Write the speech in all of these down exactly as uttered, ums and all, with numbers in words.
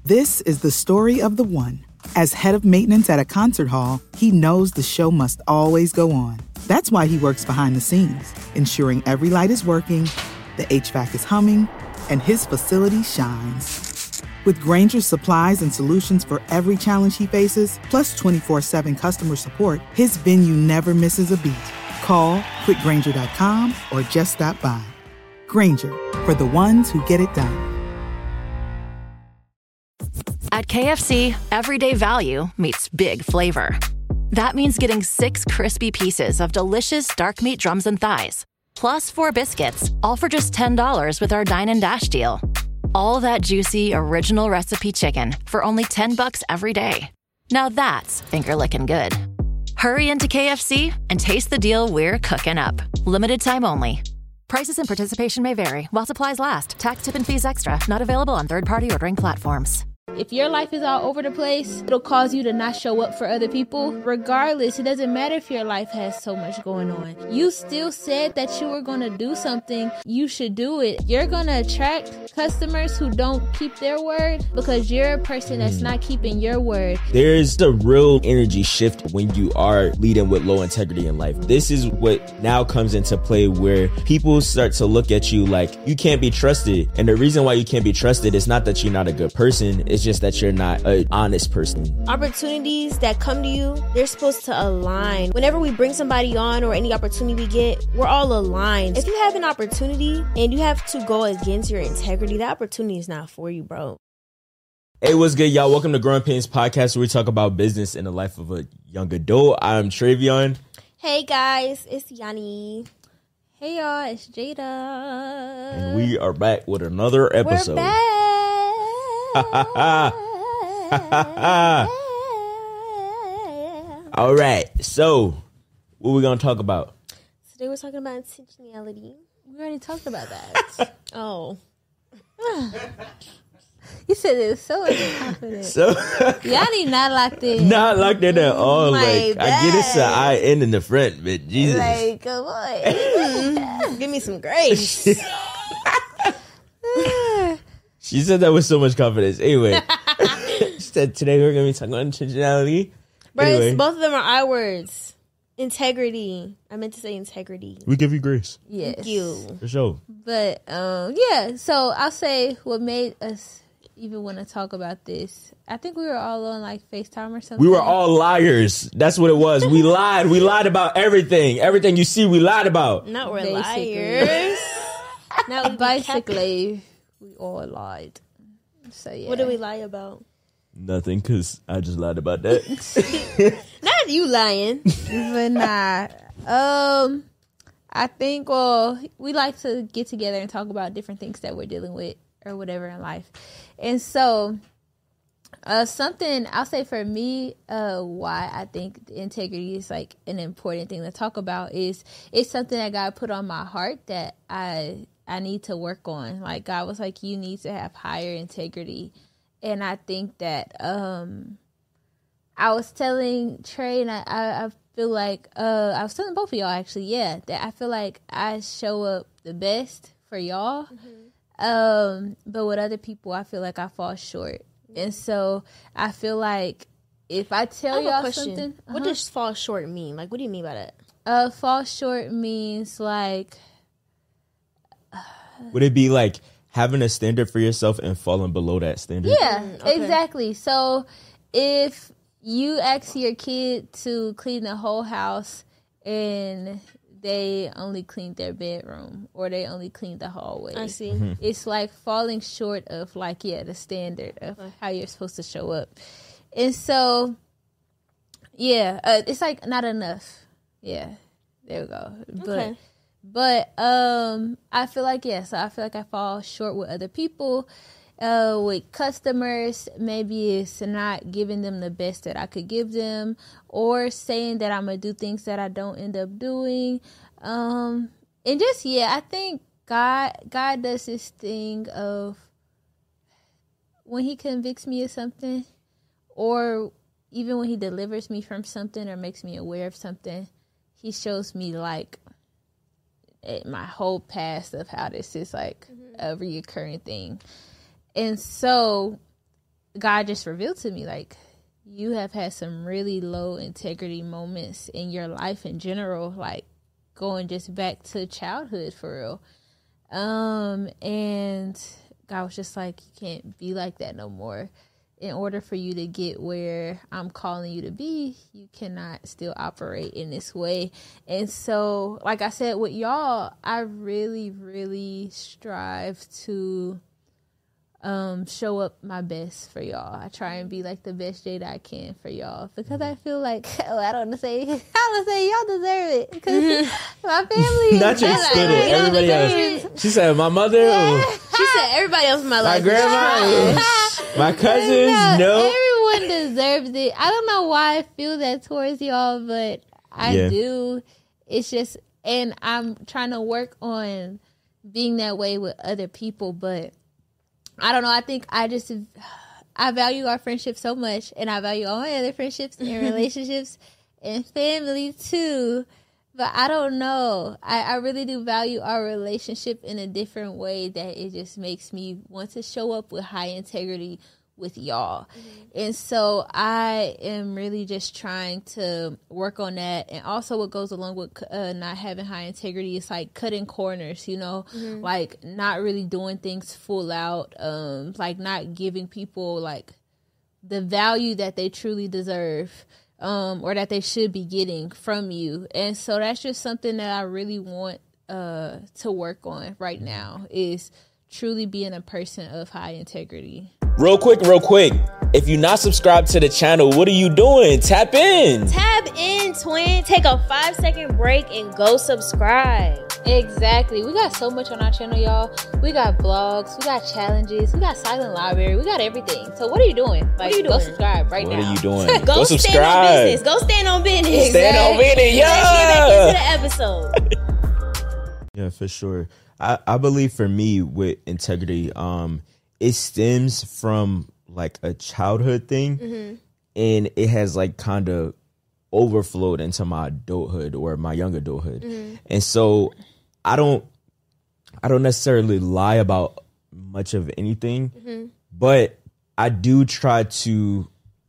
This is the story of the one. As head of maintenance at a concert hall, he knows the show must always go on. That's why he works behind the scenes, ensuring every light is working, the H V A C is humming, and his facility shines. With Grainger's supplies and solutions for every challenge he faces, plus twenty-four seven customer support, his venue never misses a beat. Call quick grainger dot com or just stop by. Grainger, for the ones who get it done. At K F C, everyday value meets big flavor. That means getting six crispy pieces of delicious dark meat drums and thighs, plus four biscuits, all for just ten dollars with our Dine and Dash deal. All that juicy, original recipe chicken for only ten bucks every day. Now that's finger-licking good. Hurry into K F C and taste the deal we're cooking up. Limited time only. Prices and participation may vary while supplies last. Tax, tip, and fees extra. Not available on third-party ordering platforms. If your life is all over the place, it'll cause you to not show up for other people. Regardless, it doesn't matter if your life has so much going on. You still said that you were going to do something. You should do it. You're going to attract customers who don't keep their word because you're a person that's not keeping your word. There's a real energy shift when you are leading with low integrity in life. This is what now comes into play where people start to look at you like you can't be trusted. And the reason why you can't be trusted is not that you're not a good person. It's just that you're not an honest person. Opportunities that come to you, they're supposed to align. Whenever we bring somebody on or any opportunity we get, we're all aligned. If you have an opportunity and you have to go against your integrity, that opportunity is not for you, bro. Hey, what's good, y'all? Welcome to Growing Pains Podcast, where we talk about business and the life of a young adult. I'm Travion. Hey, guys. It's Yanni. Hey, y'all. It's Jada. And we are back with another episode. We're back. All right, so what are we gonna talk about today? We're talking about intentionality. We already talked about that. Oh, you said it was so confident. So y'all need not locked in. Not locked in at all. My like bad. I get it's an I end in the front, but Jesus, like come on, give me some grace. She said that with so much confidence. Anyway, she said today we're gonna be talking about intentionality. But anyway, both of them are I words. Integrity. I meant to say integrity. we give you grace. Yes. Thank you. For sure. But um, yeah, so I'll say what made us even want to talk about this. I think we were all on like FaceTime or something. We were all liars. That's what it was. We lied. We lied about everything. Everything you see, we lied about. Not we're Basically. liars. Now we Basically, we all lied. So yeah. What did we lie about? Nothing, because I just lied about that. Not you lying. But nah. Um, I think, well, we like to get together and talk about different things that we're dealing with or whatever in life. And so, uh, something I'll say for me, uh, why I think integrity is like an important thing to talk about is it's something that God put on my heart that I I need to work on. Like God was like, you need to have higher integrity. And I think that um, I was telling Trey, and I, I, I feel like uh, I was telling both of y'all actually, yeah, that I feel like I show up the best for y'all. Mm-hmm. Um, but with other people, I feel like I fall short. Mm-hmm. And so I feel like if I tell I have a y'all question. something, uh-huh. What does fall short mean? Like, what do you mean by that? Uh, fall short means like. Would it be like having a standard for yourself and falling below that standard? Yeah, Mm, okay. exactly. So if you ask your kid to clean the whole house and they only cleaned their bedroom or they only cleaned the hallway, I see. Mm-hmm. it's like falling short of like, yeah, the standard of Okay. how you're supposed to show up. And so, yeah, uh, it's like not enough. Yeah, there we go. But Okay. But um, I feel like, yeah, so I feel like I fall short with other people, uh, with customers. Maybe it's not giving them the best that I could give them or saying that I'm going to do things that I don't end up doing. Um, and just, yeah, I think God, God does this thing of when he convicts me of something or even when he delivers me from something or makes me aware of something, he shows me like, my whole past of how this is like mm-hmm. a reoccurring thing. And so God just revealed to me, like, you have had some really low integrity moments in your life in general, like going just back to childhood for real. Um, and God was just like, you can't be like that no more. In order for you to get where I'm calling you to be, you cannot still operate in this way. And so, like I said, with y'all, I really, really strive to um, show up my best for y'all. I try and be like the best Jada I can for y'all, because I feel like, well, I don't want to say, I don't want to say y'all deserve it, because my family. Not your like, student, everybody else. She said, my mother. Yeah. She said everybody else in my, My life. grandma. My cousins, no, no. Everyone deserves it. I don't know why I feel that towards y'all, but I Yeah. do. It's just, and I'm trying to work on being that way with other people, but I don't know. I think I just, I value our friendship so much, and I value all my other friendships and relationships and family too. But I don't know. I, I really do value our relationship in a different way, that it just makes me want to show up with high integrity with y'all. Mm-hmm. And so I am really just trying to work on that. And also what goes along with uh, not having high integrity is like cutting corners, you know, mm-hmm. like not really doing things full out, um, like not giving people like the value that they truly deserve. Um, or that they should be getting from you. And so that's just something that I really want uh, to work on right now, is truly being a person of high integrity. Real quick, real quick. If you're not subscribed to the channel, what are you doing? Tap in. Tap in, twin. Take a five second break and go subscribe. Exactly. We got so much on our channel, y'all. We got vlogs, we got challenges, we got silent library, we got everything. So what are you doing? Like, what are you go doing? subscribe right what now. What are you doing? go, go stand subscribe. on business. Go stand on business. Stand on business, yeah. Let's get back into the episode. Yeah, for sure. I, I believe for me with integrity, um, it stems from like a childhood thing, mm-hmm. and it has like kind of overflowed into my adulthood or my young adulthood. Mm-hmm. And so I don't, I don't necessarily lie about much of anything, mm-hmm. but I do try to,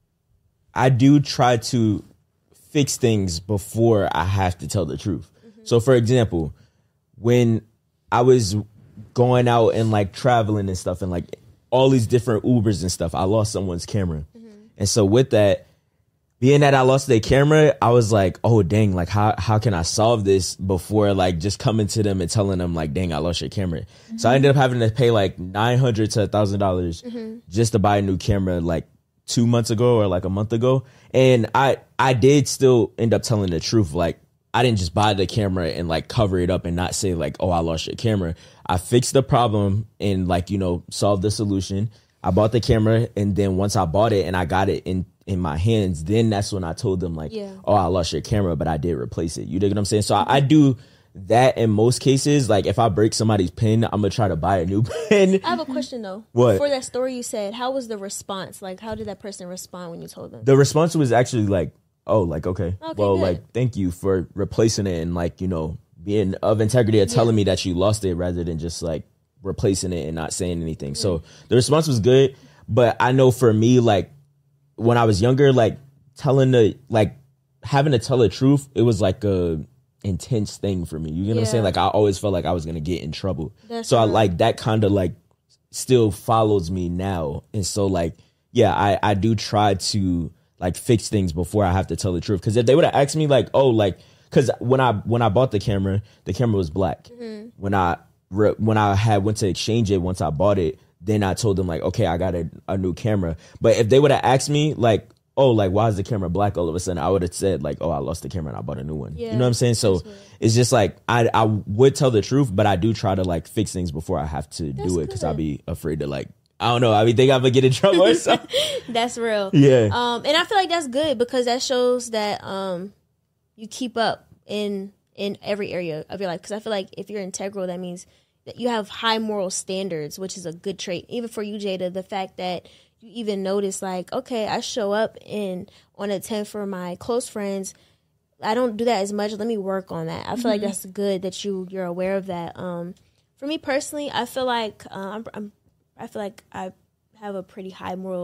I do try to fix things before I have to tell the truth. Mm-hmm. So for example, when I was going out and like traveling and stuff and like all these different Ubers and stuff, I lost someone's camera. Mm-hmm. And so with that, being that I lost their camera, I was like, oh, dang, like, how how can I solve this before, like, just coming to them and telling them, like, dang, I lost your camera. Mm-hmm. So I ended up having to pay, like, nine hundred dollars to one thousand dollars mm-hmm. just to buy a new camera, like, two months ago or, like, a month ago. And I, I did still end up telling the truth. Like, I didn't just buy the camera and, like, cover it up and not say, like, oh, I lost your camera. I fixed the problem and, like, you know, solved the solution. I bought the camera, and then once I bought it and I got it in, in my hands, then that's when I told them, like, yeah. oh, I lost your camera, but I did replace it. You dig what I'm saying? So mm-hmm. I, I do that in most cases. Like, if I break somebody's pen, I'm going to try to buy a new pen. I have a question, though. What? For that story you said, how was the response? Like, how did that person respond when you told them? The response was actually like, oh, like, okay. okay well, good. like, thank you for replacing it and, like, you know, being of integrity of telling yeah. me that you lost it rather than just, like, replacing it and not saying anything. Mm-hmm. So the response was good. But I know for me, like, when I was younger, like, telling the, like, having to tell the truth, it was like a intense thing for me. You know yeah. what I'm saying? Like, I always felt like I was going to get in trouble. That's so, I, like, that kind of, like, still follows me now. And so, like, yeah, I, I do try to, like, fix things before I have to tell the truth. Because if they would have asked me, like, oh, like, because when I when I bought the camera, the camera was black. Mm-hmm. When I when I had went to exchange it, once I bought it, then I told them, like, okay, I got a, a new camera. But if they would have asked me, like, oh, like, why is the camera black all of a sudden? I would have said, like, oh, I lost the camera and I bought a new one. Yeah, you know what I'm saying? So it's just like, I I would tell the truth, but I do try to, like, fix things before I have to that's do it because I'll be afraid to, like, I don't know. I mean, think I'm going to get in trouble or something. That's real. Yeah. Um, and I feel like that's good because that shows that um, you keep up in in every area of your life. Because I feel like if you're integral, that means that you have high moral standards, which is a good trait. Even for you, Jada, the fact that you even notice, like, okay, I show up in on a tent for my close friends. I don't do that as much. Let me work on that. I feel mm-hmm. like that's good that you you're aware of that. Um, for me personally, I feel like uh, I'm, I'm I feel like I have a pretty high moral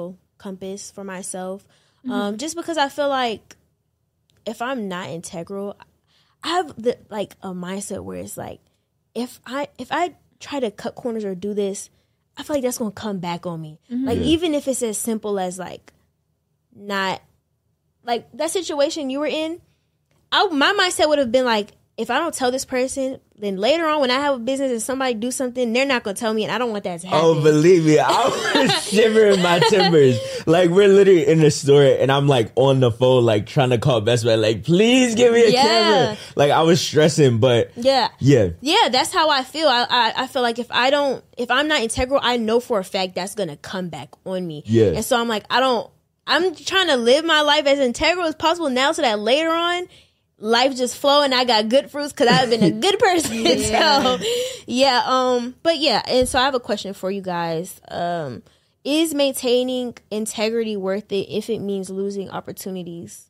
compass for myself. Mm-hmm. Um, just because I feel like if I'm not integral, I have the like a mindset where it's like, if I if I try to cut corners or do this, I feel like that's gonna come back on me. Mm-hmm. Like, yeah. even if it's as simple as like not like that situation you were in, I my mindset would have been like, if I don't tell this person, then later on when I have a business and somebody do something, they're not going to tell me, and I don't want that to happen. Oh, believe me, I was shivering my timbers. Like, we're literally in the store, and I'm, like, on the phone, like, trying to call Best Buy, like, please give me a yeah. camera. Like, I was stressing, but yeah. Yeah. Yeah, that's how I feel. I, I, I feel like if I don't, if I'm not integral, I know for a fact that's going to come back on me. Yeah. And so I'm like, I don't, I'm trying to live my life as integral as possible now so that later on, life just flow and I got good fruits because I've been a good person. yeah. So, yeah. Um. But yeah, and so I have a question for you guys. Um, is maintaining integrity worth it if it means losing opportunities?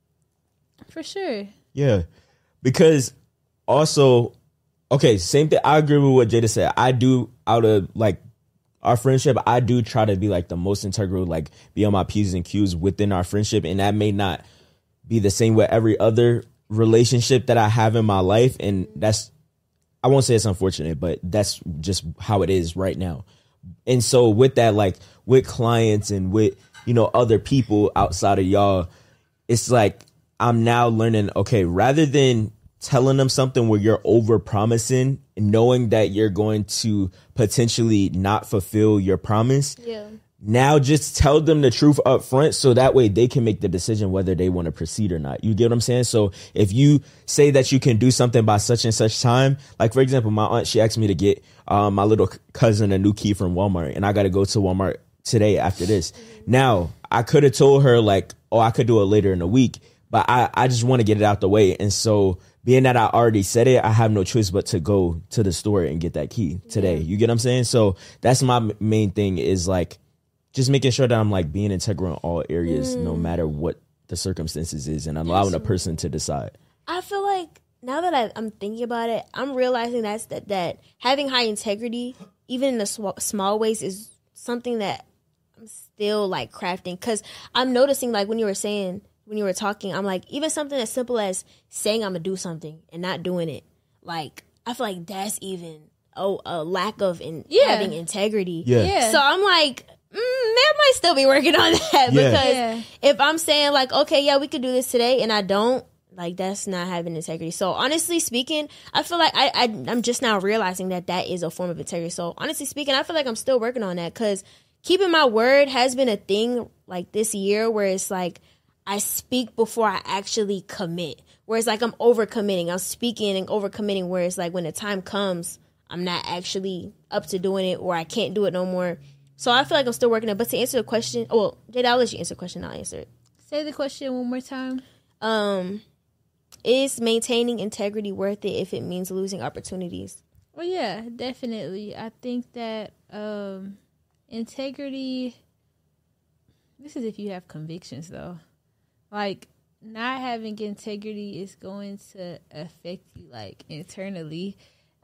For sure. Yeah, because also, okay, same thing. I agree with what Jada said. I do out of like our friendship, I do try to be like the most integral, like be on my P's and Q's within our friendship, and that may not be the same with every other relationship that I have in my life, and that's, I won't say it's unfortunate, but that's just how it is right now. And so with that, like with clients and with, you know, other people outside of y'all, it's like I'm now learning, okay, rather than telling them something where you're over promising, knowing that you're going to potentially not fulfill your promise, yeah. now just tell them the truth up front so that way they can make the decision whether they want to proceed or not. You get what I'm saying? So if you say that you can do something by such and such time, like for example, my aunt, she asked me to get um, my little cousin a new key from Walmart, and I got to go to Walmart today after this. Now, I could have told her like, oh, I could do it later in the week, but I, I just want to get it out the way. And so being that I already said it, I have no choice but to go to the store and get that key today. Yeah. You get what I'm saying? So that's my m- main thing is like, just making sure that I'm like being integral in all areas, mm. no matter what the circumstances is, and allowing a person to decide. I feel like now that I, I'm thinking about it, I'm realizing that's that, that having high integrity, even in the sw- small ways, is something that I'm still like crafting. Because I'm noticing, like when you were saying, when you were talking, I'm like, even something as simple as saying I'm going to do something and not doing it. Like, I feel like that's even oh, a lack of in, yeah. having integrity. Yeah. yeah. So I'm like, Mm, I might still be working on that yeah. because yeah. if I'm saying like, okay, yeah, we could do this today, and I don't, like, that's not having integrity. So honestly speaking, I feel like I, I I'm just now realizing that that is a form of integrity. So honestly speaking, I feel like I'm still working on that because keeping my word has been a thing like this year where it's like I speak before I actually commit. Where it's like I'm overcommitting, I'm speaking and overcommitting. Where it's like when the time comes, I'm not actually up to doing it, or I can't do it no more. So I feel like I'm still working on it. But to answer the question, oh, well, Jada, I'll let you answer the question. I'll answer it. Say the question one more time. Um, is maintaining integrity worth it if it means losing opportunities? Well, yeah, definitely. I think that um, integrity, this is if you have convictions, though. Like, not having integrity is going to affect you, like, internally.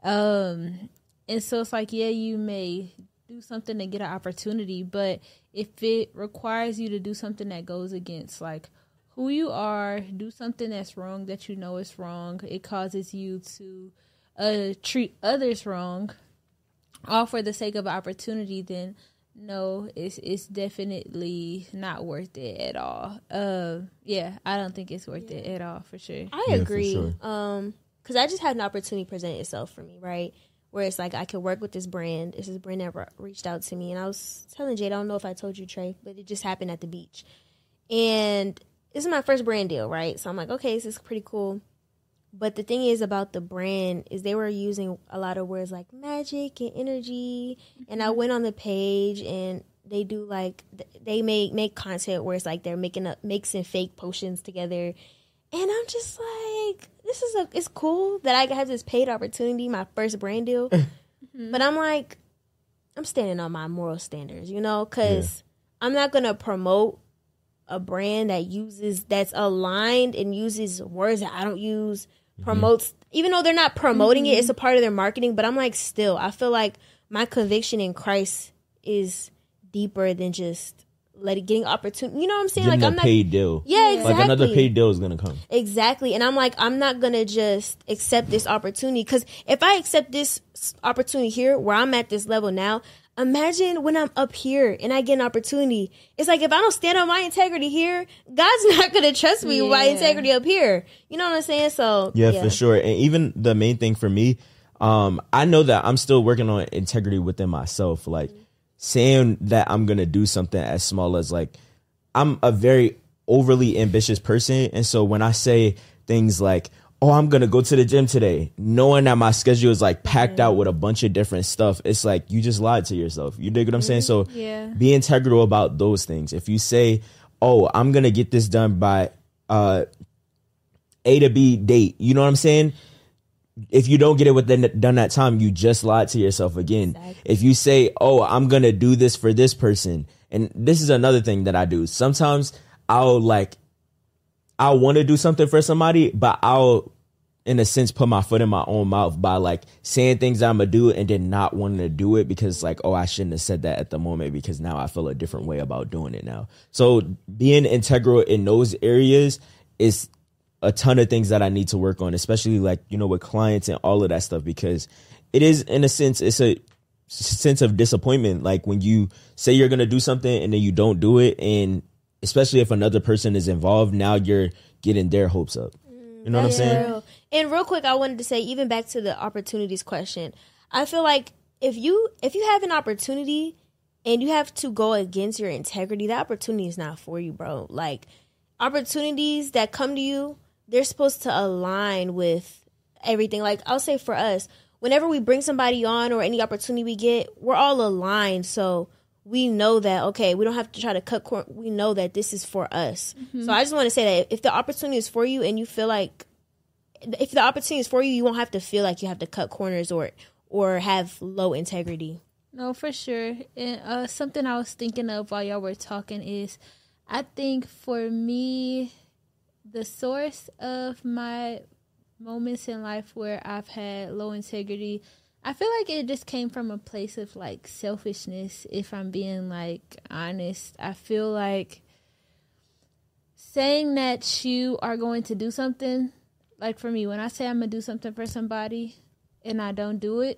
Um, and so it's like, yeah, you may do something to get an opportunity, but if it requires you to do something that goes against like who you are, do something that's wrong that you know is wrong, it causes you to uh treat others wrong, all for the sake of opportunity, then no, it's it's definitely not worth it at all. Uh, yeah, I don't think it's worth yeah. it at all for sure. I yeah, agree. For sure. Um, because I just had an opportunity present itself for me, right? Where it's like I could work with this brand. It's this brand that re- reached out to me. And I was telling Jade, I don't know if I told you, Trey, but it just happened at the beach. And this is my first brand deal, right? So I'm like, okay, this is pretty cool. But the thing is about the brand is they were using a lot of words like magic and energy. Mm-hmm. And I went on the page and they do like, they make, make content where it's like they're making up, mixing fake potions together. And I'm just like, this is a, it's cool that I have this paid opportunity, my first brand deal. mm-hmm. But I'm like, I'm standing on my moral standards, you know, because yeah. I'm not going to promote a brand that uses, that's aligned and uses words that I don't use, mm-hmm. promotes, even though they're not promoting mm-hmm. it, it's a part of their marketing. But I'm like, still, I feel like my conviction in Christ is deeper than just letting getting opportunity. You know what I'm saying? Getting like a I'm not paid deal. Yeah, exactly. Like another paid deal is gonna come. Exactly, and I'm like, I'm not gonna just accept this opportunity, because if I accept this opportunity here, where I'm at this level now, imagine when I'm up here and I get an opportunity. It's like, if I don't stand on my integrity here, God's not gonna trust me yeah. with my integrity up here. You know what I'm saying? So yeah, yeah, for sure. And even the main thing for me, um, I know that I'm still working on integrity within myself. Like mm-hmm. saying that I'm gonna do something as small as, like, I'm a very overly ambitious person, and so when I say things like, oh, I'm gonna go to the gym today, knowing that my schedule is like packed mm-hmm. out with a bunch of different stuff, it's like you just lied to yourself. You dig what I'm saying? So yeah. be integral about those things. If you say, oh, I'm gonna get this done by uh A to B date, you know what I'm saying? If you don't get it within done that time, you just lied to yourself again. Exactly. If you say, oh, I'm gonna do this for this person, and this is another thing that I do. Sometimes I'll like I want to do something for somebody, but I'll, in a sense, put my foot in my own mouth by like saying things that I'm gonna do and then not wanting to do it because like, oh, I shouldn't have said that at the moment because now I feel a different way about doing it now. So being integral in those areas is a ton of things that I need to work on, especially like, you know, with clients and all of that stuff, because it is, in a sense, it's a sense of disappointment. Like when you say you're gonna do something and then you don't do it, and especially if another person is involved, now you're getting their hopes up. You know That's what I'm saying? Real. And real quick, I wanted to say, even back to the opportunities question, I feel like if you if you have an opportunity and you have to go against your integrity, that opportunity is not for you, bro. Like, opportunities that come to you, they're supposed to align with everything. Like, I'll say for us, whenever we bring somebody on or any opportunity we get, we're all aligned. So we know that, okay, we don't have to try to cut corners. We know that this is for us. Mm-hmm. So I just want to say that if the opportunity is for you and you feel like, if the opportunity is for you, you won't have to feel like you have to cut corners or or have low integrity. No, for sure. And uh, something I was thinking of while y'all were talking is, I think for me, the source of my moments in life where I've had low integrity, I feel like it just came from a place of like selfishness, if I'm being like honest. I feel like saying that you are going to do something, like for me, when I say I'm going to do something for somebody and I don't do it,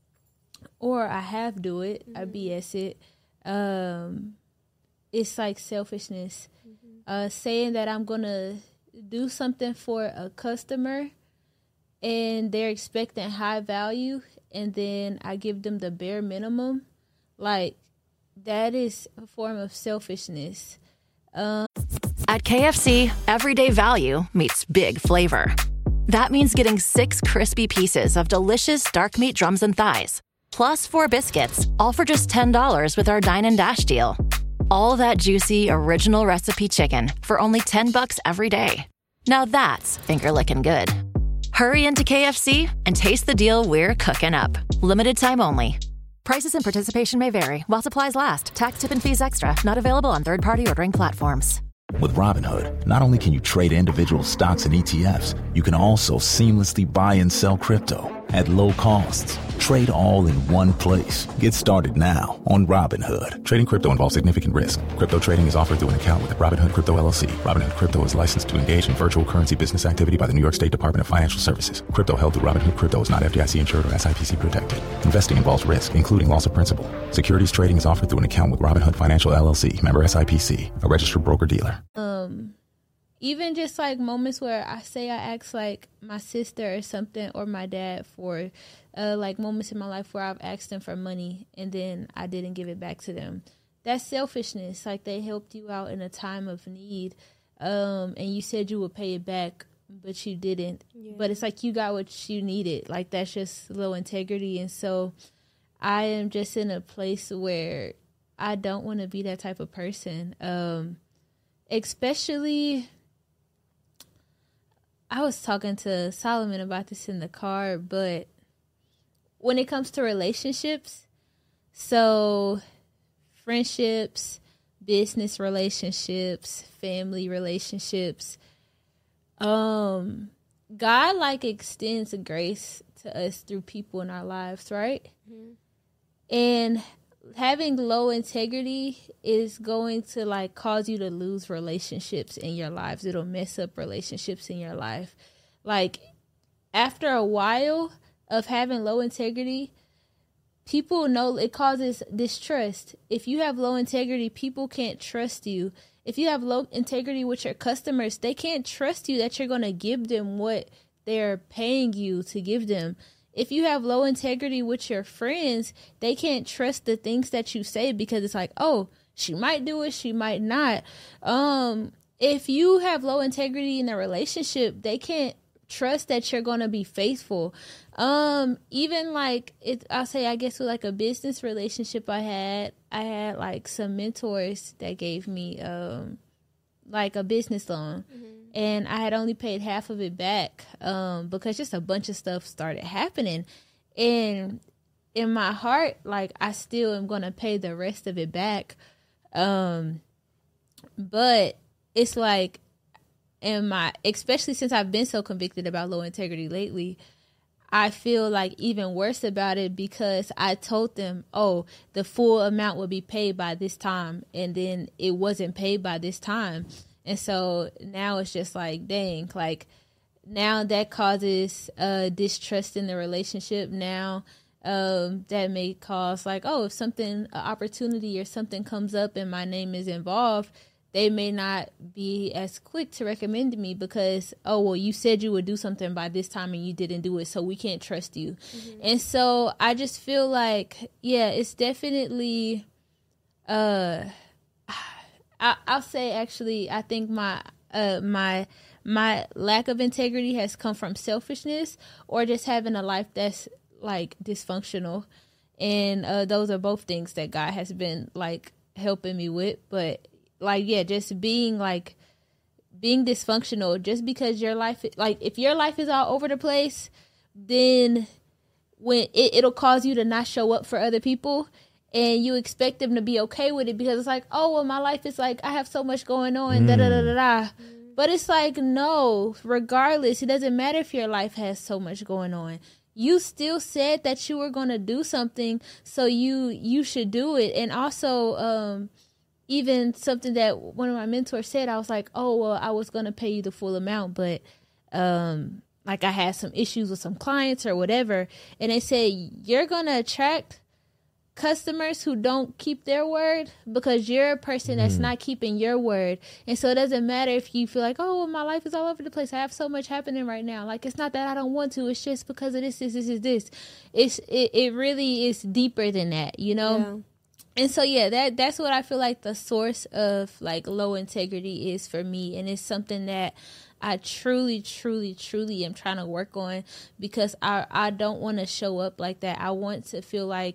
or I have do it, mm-hmm. I B S it, um, it's like selfishness. Mm-hmm. Uh, saying that I'm going to do something for a customer and they're expecting high value, and then I give them the bare minimum, like, that is a form of selfishness. Um, At K F C, everyday value meets big flavor. That means getting six crispy pieces of delicious dark meat drums and thighs, plus four biscuits, all for just ten dollars with our Dine and Dash deal. All that juicy, original recipe chicken for only ten bucks every day. Now that's finger-licking good. Hurry into K F C and taste the deal we're cooking up. Limited time only. Prices and participation may vary while supplies last. Tax, tip, and fees extra. Not available on third-party ordering platforms. With Robinhood, not only can you trade individual stocks and E T Fs, you can also seamlessly buy and sell crypto at low costs. Trade all in one place. Get started now on Robinhood. Trading crypto involves significant risk. Crypto trading is offered through an account with Robinhood Crypto L L C. Robinhood Crypto is licensed to engage in virtual currency business activity by the New York State Department of Financial Services. Crypto held through Robinhood Crypto is not F D I C insured or S I P C protected. Investing involves risk, including loss of principal. Securities trading is offered through an account with Robinhood Financial L L C, member S I P C, a registered broker-dealer. Um, even just like moments where I say I ask like my sister or something, or my dad for uh, like moments in my life where I've asked them for money and then I didn't give it back to them. That's selfishness. Like, they helped you out in a time of need, um, and you said you would pay it back, but you didn't. Yeah. But it's like you got what you needed. Like, that's just low integrity. And so I am just in a place where I don't want to be that type of person. Um, especially, I was talking to Solomon about this in the car, but when it comes to relationships, so friendships, business relationships, family relationships, um, God like extends grace to us through people in our lives, right? Mm-hmm. And having low integrity is going to like cause you to lose relationships in your lives. It'll mess up relationships in your life. Like after a while of having low integrity, people know it causes distrust. If you have low integrity, people can't trust you. If you have low integrity with your customers, they can't trust you that you're going to give them what they're paying you to give them. If you have low integrity with your friends, they can't trust the things that you say because it's like, oh, she might do it, she might not. Um, if you have low integrity in a relationship, they can't trust that you're going to be faithful. Um, even like it, I'll say, I guess with like a business relationship I had, I had like some mentors that gave me, um, like a business loan. Mm-hmm. And I had only paid half of it back um, because just a bunch of stuff started happening. And in my heart, like, I still am going to pay the rest of it back. Um, but it's like, in my, especially since I've been so convicted about low integrity lately, I feel like even worse about it because I told them, oh, the full amount will be paid by this time. And then it wasn't paid by this time. And so now it's just like, dang, like now that causes uh, distrust in the relationship. Now um, that may cause like, oh, if something, an opportunity or something comes up and my name is involved, they may not be as quick to recommend me because, oh, well, you said you would do something by this time and you didn't do it, so we can't trust you. Mm-hmm. And so I just feel like, yeah, it's definitely... uh. I, I'll say actually, I think my uh, my my lack of integrity has come from selfishness or just having a life that's like dysfunctional, and uh, those are both things that God has been like helping me with. But like, yeah, just being like being dysfunctional, just because your life, like if your life is all over the place, then when it, it'll cause you to not show up for other people. And you expect them to be okay with it because it's like, oh, well, my life is like, I have so much going on, mm. da da da da da. But it's like, no, regardless, it doesn't matter if your life has so much going on. You still said that you were going to do something, so you you should do it. And also, um, even something that one of my mentors said, I was like, oh, well, I was going to pay you the full amount, but um, like I had some issues with some clients or whatever. And they said, you're going to attract customers who don't keep their word because you're a person that's mm. not keeping your word. And so it doesn't matter if you feel like, oh, well, my life is all over the place, I have so much happening right now. Like, it's not that I don't want to, it's just because of this, this, this, this, this. It's, it, it really is deeper than that, you know? Yeah. And so, yeah, that that's what I feel like the source of, like, low integrity is for me. And it's something that I truly, truly, truly am trying to work on because I, I don't want to show up like that. I want to feel like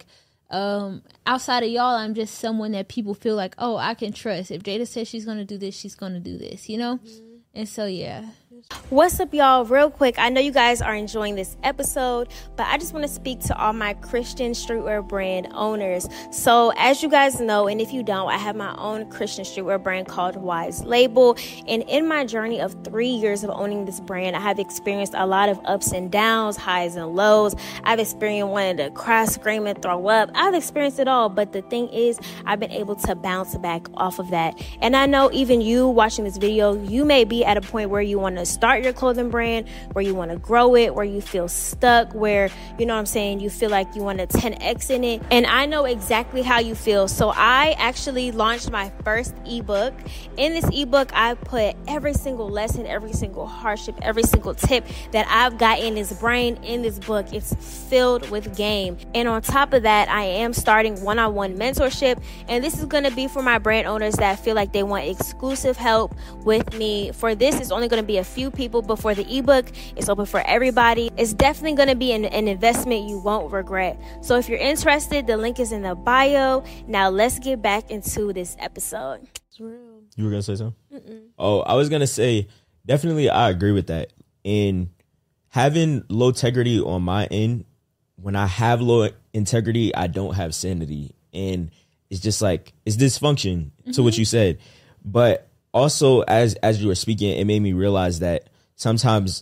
um outside of y'all, I'm just someone that people feel like, oh, I can trust. If Jada says she's gonna do this, she's gonna do this, you know? Mm-hmm. And so, yeah. What's up, y'all? Real quick, I know you guys are enjoying this episode, but I just want to speak to all my Christian streetwear brand owners. So as you guys know, and if you don't, I have my own Christian streetwear brand called Wise Label. And in my journey of three years of owning this brand, I have experienced a lot of ups and downs, highs and lows. I've experienced wanting to cry, scream, and throw up. I've experienced it all. But the thing is, I've been able to bounce back off of that. And I know even you watching this video, you may be at a point where you want to start your clothing brand, where you want to grow it, where you feel stuck, where, you know what I'm saying, you feel like you want to ten X in it. And I know exactly how you feel. So I actually launched my first ebook. In this ebook, I put every single lesson, every single hardship, every single tip that I've got in this brain in this book. It's filled with game. And on top of that, I am starting one-on-one mentorship. And this is going to be for my brand owners that feel like they want exclusive help with me. For this, it's only going to be a few people, but for the ebook, it's open for everybody. It's definitely going to be an, an investment you won't regret. So if you're interested, the link is in the bio. Now let's get back into this episode. You were going to say something? Mm-mm. Oh, I was going to say, definitely I agree with that. In having low integrity on my end, when I have low integrity, I don't have sanity. And it's just like, it's dysfunction mm-hmm. to what you said. But also, as as you were speaking, it made me realize that sometimes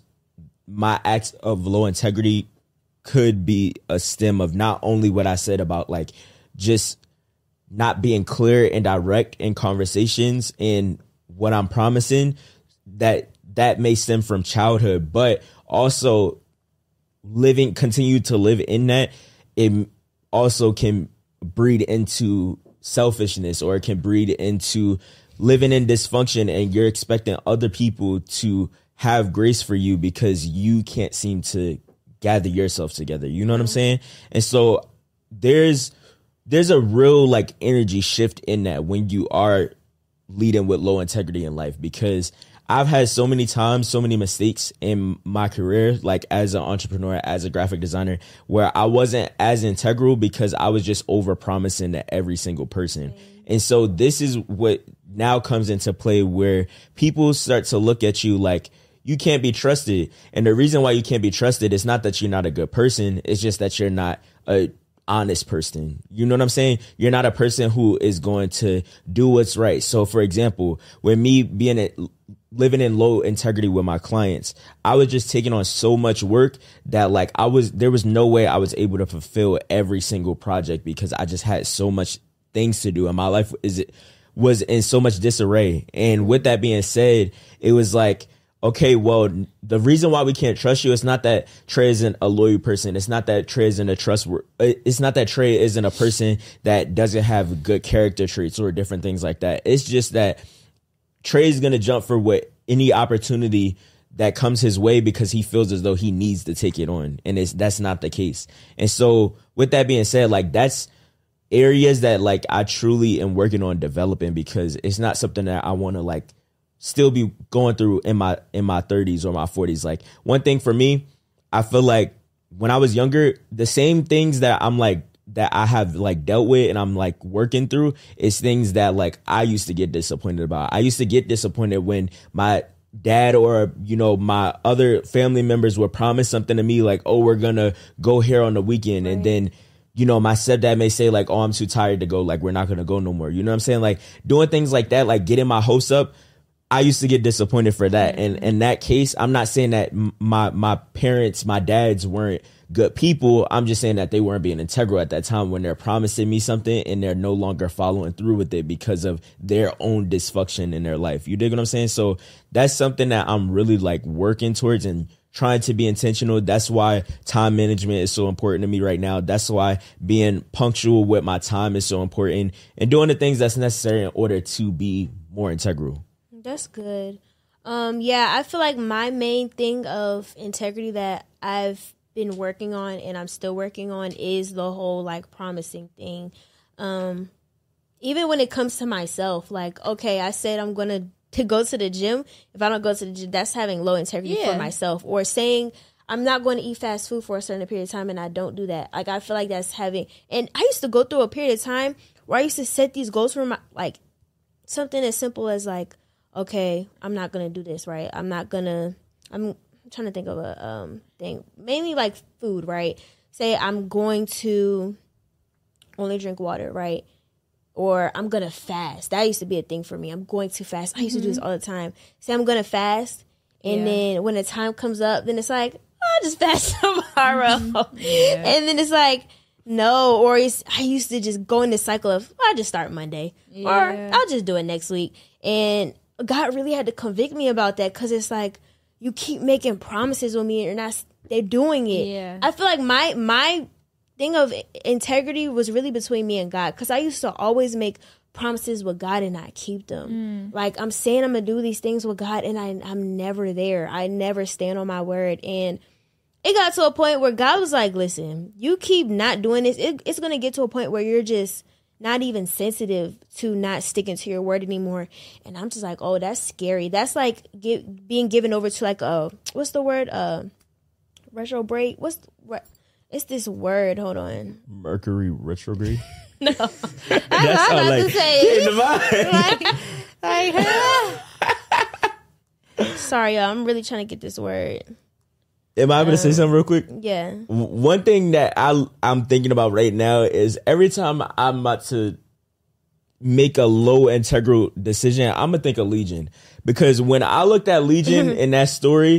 my acts of low integrity could be a stem of not only what I said about like just not being clear and direct in conversations and what I'm promising, that that may stem from childhood, but also living, continue to live in that, it also can breed into selfishness, or it can breed into living in dysfunction, and you're expecting other people to have grace for you because you can't seem to gather yourself together. You know what I'm saying? And so there's there's a real like energy shift in that when you are leading with low integrity in life, because I've had so many times, so many mistakes in my career, like as an entrepreneur, as a graphic designer, where I wasn't as integral because I was just over promising to every single person. And so this is what now comes into play, where people start to look at you like you can't be trusted. And the reason why you can't be trusted is not that you're not a good person. It's just that you're not a honest person. You know what I'm saying? You're not a person who is going to do what's right. So for example, with me being a living in low integrity with my clients, I was just taking on so much work that like I was, there was no way I was able to fulfill every single project because I just had so much things to do, and my life is was in so much disarray. And with that being said, it was like, okay, well, the reason why we can't trust you, it's not that Trey isn't a loyal person. It's not that Trey isn't a trustworthy. It's not that Trey isn't a person that doesn't have good character traits or different things like that. It's just that Trey is going to jump for what any opportunity that comes his way because he feels as though he needs to take it on. And it's, that's not the case. And so with that being said, like that's areas that like I truly am working on developing, because it's not something that I want to like still be going through in my in my thirties or my forties. Like one thing for me, I feel like when I was younger, the same things that I'm like that I have like dealt with and I'm like working through is things that like I used to get disappointed about. I used to get disappointed when my dad or, you know, my other family members would promise something to me like, oh, we're gonna go here on the weekend. Right. And then, you know, my stepdad may say like, oh, I'm too tired to go. Like, we're not going to go no more. You know what I'm saying? Like doing things like that, like getting my hopes up. I used to get disappointed for that. And in that case, I'm not saying that my, my parents, my dads weren't good people. I'm just saying that they weren't being integral at that time when they're promising me something and they're no longer following through with it because of their own dysfunction in their life. You dig what I'm saying? So that's something that I'm really like working towards and trying to be intentional. That's why time management is so important to me right now. That's why being punctual with my time is so important, and doing the things that's necessary in order to be more integral. That's good. Um, yeah, I feel like my main thing of integrity that I've been working on and I'm still working on is the whole like promising thing. Um, even when it comes to myself, like, okay, I said I'm going to to go to the gym. If I don't go to the gym, that's having low integrity yeah. for myself. Or saying I'm not going to eat fast food for a certain period of time and I don't do that. Like, I feel like that's having, and I used to go through a period of time where I used to set these goals for my, like something as simple as like, okay, I'm not going to do this, right? I'm not going to, I'm trying to think of a um, thing, mainly like food, right? Say I'm going to only drink water, right? Or I'm going to fast. That used to be a thing for me. I'm going to fast. I used mm-hmm. to do this all the time. Say I'm going to fast. And yeah. then when the time comes up, then it's like, oh, I'll just fast tomorrow. Mm-hmm. Yeah. And then it's like, no. Or it's, I used to just go in this cycle of, oh, I'll just start Monday. Yeah. Or I'll just do it next week. And God really had to convict me about that, because it's like, you keep making promises with me and you're not, they're doing it. Yeah. I feel like my my thing of integrity was really between me and God, because I used to always make promises with God and not keep them. Mm. Like, I'm saying I'm going to do these things with God and I, I'm never there. I never stand on my word. And it got to a point where God was like, listen, you keep not doing this. It, it's going to get to a point where you're just not even sensitive to not sticking to your word anymore. And I'm just like, oh, that's scary. That's like get, being given over to like, a, what's the word? Uh, retrograde? What's what? It's this word. Hold on. Mercury retrograde? No. That's how like, to say it. Like, like, sorry, y'all. I'm really trying to get this word. Am I able um, to say something real quick? Yeah. One thing that I, I'm thinking about right now is every time I'm about to make a low integral decision, I'm going to think of Legion. Because when I looked at Legion in that story,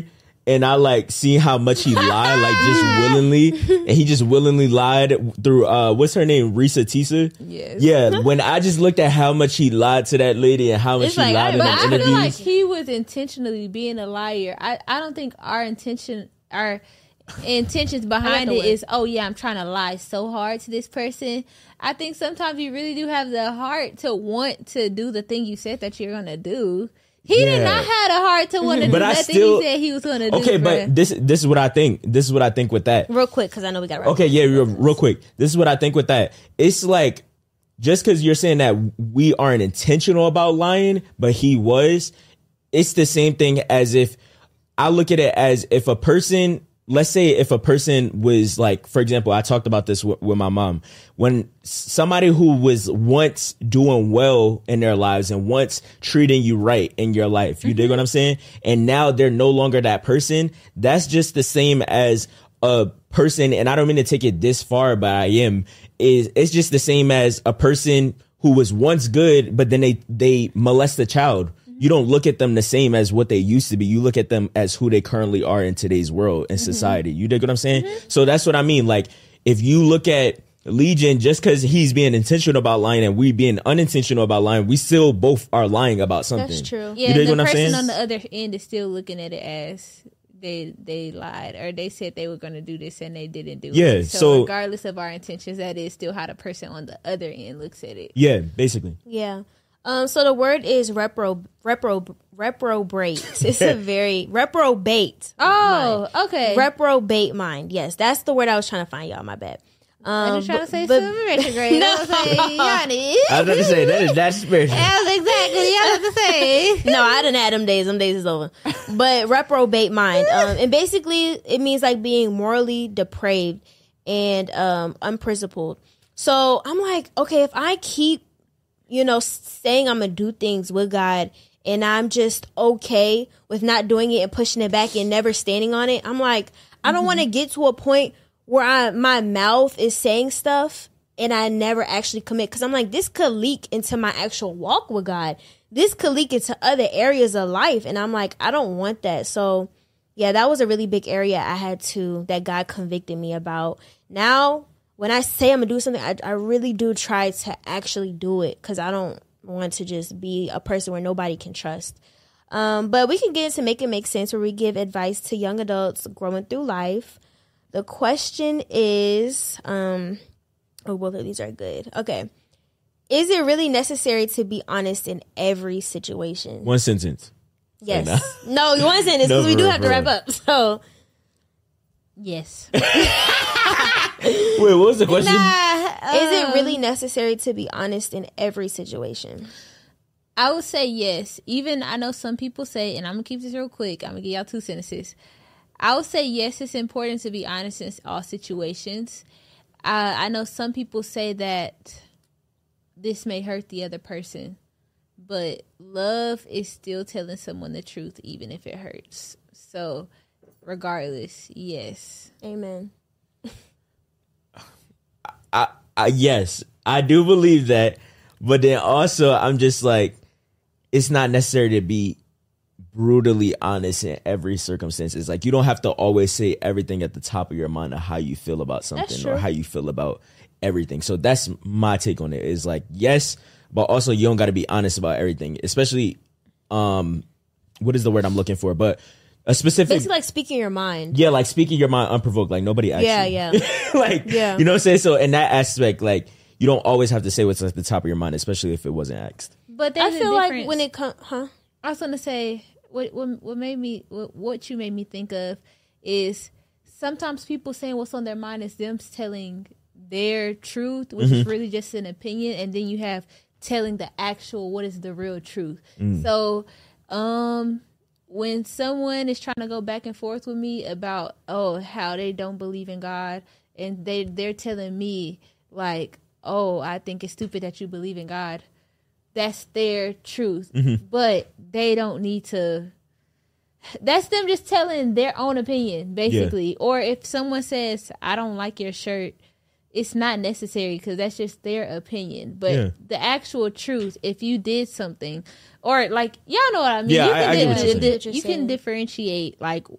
and I like seeing how much he lied, like just willingly, and he just willingly lied through uh what's her name, Risa Tisa? Yes. Yeah, when I just looked at how much he lied to that lady and how much It's he like, lied I, in but them I feel interviews. like he was intentionally being a liar. I, I don't think our intention, our intentions behind it is, oh yeah, I'm trying to lie so hard to this person. I think sometimes you really do have the heart to want to do the thing you said that you're gonna do. He Yeah. did not have the heart to want to do But I that still- thing he said he was gonna do. Okay, bruh. but this this is what I think. This is what I think with that. Real quick, because I know we got to Okay, yeah, real, real quick. This is what I think with that. It's like, just because you're saying that we aren't intentional about lying, but he was, it's the same thing as if, I look at it as if a person, let's say if a person was like, for example, I talked about this w- with my mom. When somebody who was once doing well in their lives and once treating you right in your life, you dig what I'm saying? And now they're no longer that person. That's just the same as a person, and I don't mean to take it this far, but I am, is it's just the same as a person who was once good, but then they, they molest a child. You don't look at them the same as what they used to be. You look at them as who they currently are in today's world and society. You dig what I'm saying? So that's what I mean. Like, if you look at Legion, just because he's being intentional about lying and we being unintentional about lying, we still both are lying about something. That's true. Yeah, You dig the what I'm person saying? on the other end is still looking at it as they they lied, or they said they were going to do this and they didn't do Yeah, it. So, so- regardless of our intentions, that is still how the person on the other end looks at it. Yeah, basically. Yeah. Um. So the word is repro repro reprobate. It's a very reprobate. Oh, mind. okay. Reprobate mind. Yes, that's the word I was trying to find. Y'all, my bad. Um, I was trying to say but- something retrograde. No. I was like, Yanni. I was about to say, that is that's spiritual. That was exactly what I was to say. No, I didn't have them days. Them days is over. But reprobate mind. Um, and basically, it means like being morally depraved and um, unprincipled. So I'm like, okay, if I keep, you know, saying I'm going to do things with God and I'm just okay with not doing it and pushing it back and never standing on it, I'm like, I don't want to get to a point where I, my mouth is saying stuff and I never actually commit. Because I'm like, this could leak into my actual walk with God. This could leak into other areas of life. And I'm like, I don't want that. So, yeah, that was a really big area I had to, that God convicted me about. Now, when I say I'm going to do something, I, I really do try to actually do it. Because I don't want to just be a person where nobody can trust. Um, but we can get into Make It Make Sense, where we give advice to young adults growing through life. The question is, um, oh, both of these are good. Okay. Is it really necessary to be honest in every situation? One sentence. Yes. Right No, one sentence, No, because we for do real, have to for wrap real. up. So, Yes. Wait, what was the question? is it really necessary to be honest in every situation? I would say yes. Even I know some people say, and I'm going to keep this real quick. I'm going to give y'all two sentences. I would say yes, it's important to be honest in all situations. Uh, I know some people say that this may hurt the other person, but love is still telling someone the truth, even if it hurts. So, regardless, yes. Amen. I, I yes, I do believe that, but then also I'm just like, it's not necessary to be brutally honest in every circumstance. It's like you don't have to always say everything at the top of your mind of how you feel about something true. or how you feel about everything. So that's my take on it. Is like, yes, but also you don't got to be honest about everything, especially um what is the word I'm looking for? But a specific, Basically, like speaking your mind. yeah, like speaking your mind unprovoked, like nobody asked Yeah, you. yeah. like, Yeah. you know what I'm saying? So in that aspect, like, you don't always have to say what's at the top of your mind, especially if it wasn't asked. But I there's feel a like difference. when it comes, huh? I was gonna say what what, what made me what, what you made me think of is sometimes people saying what's on their mind is them telling their truth, which is really just an opinion, and then you have telling the actual what is the real truth. So, um, when someone is trying to go back and forth with me about oh how they don't believe in God, and they they're telling me like oh I think it's stupid that you believe in God. That's their truth, but they don't need to. That's them just telling their own opinion, basically. Yeah. Or if someone says, I don't like your shirt, it's not necessary because that's just their opinion. But Yeah. the actual truth, if you did something, or like, y'all know what I mean. Yeah, you I- can, I get what di- you're di- saying. di- you can differentiate like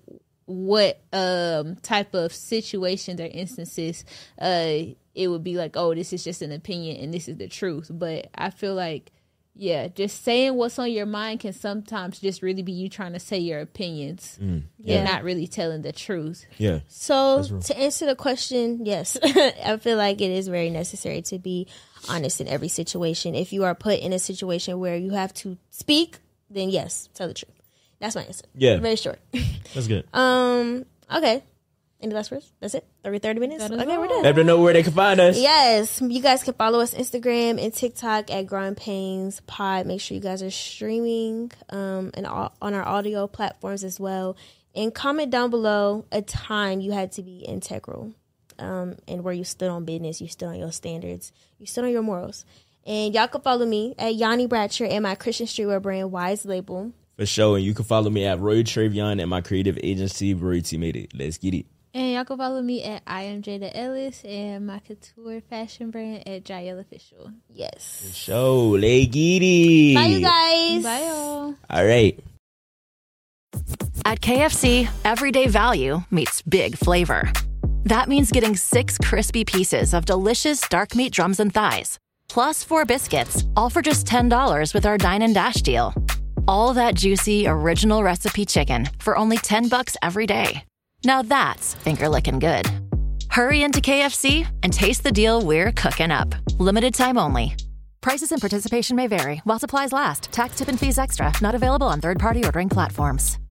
what um type of situations or instances uh it would be like, oh, this is just an opinion and this is the truth. But I feel like, yeah, just saying what's on your mind can sometimes just really be you trying to say your opinions Mm, and not really telling the truth. Yeah. So to answer the question, yes, I feel like it is very necessary to be honest in every situation. If you are put in a situation where you have to speak, then yes, tell the truth. That's my answer. Yeah. Very short. That's good. Um. Okay. Any last words? That's it? thirty, thirty minutes? That is Okay, we're all. done. Let them know where they can find us. Yes, you guys can follow us Instagram and TikTok at Growing Pains Pod. Make sure you guys are streaming um, and all, on our audio platforms as well. And comment down below a time you had to be integral um, and where you stood on business, you stood on your standards, you stood on your morals. And y'all can follow me at Yanni Bratcher and my Christian streetwear brand Wise Label. For sure. And you can follow me at Roy Travion and my creative agency, Roy T Made It. Let's get it. And y'all can follow me at I am Jada Ellis and my couture fashion brand at Jael Official. Yes. Show, let's get it. Bye, you guys. Bye, y'all. All right. At K F C, everyday value meets big flavor. That means getting six crispy pieces of delicious dark meat drums and thighs, plus four biscuits, all for just ten dollars with our Dine and Dash deal. All that juicy, original recipe chicken for only ten bucks every day. Now that's finger-licking good. Hurry into K F C and taste the deal we're cooking up. Limited time only. Prices and participation may vary while supplies last. Tax, tip, and fees extra. Not available on third-party ordering platforms.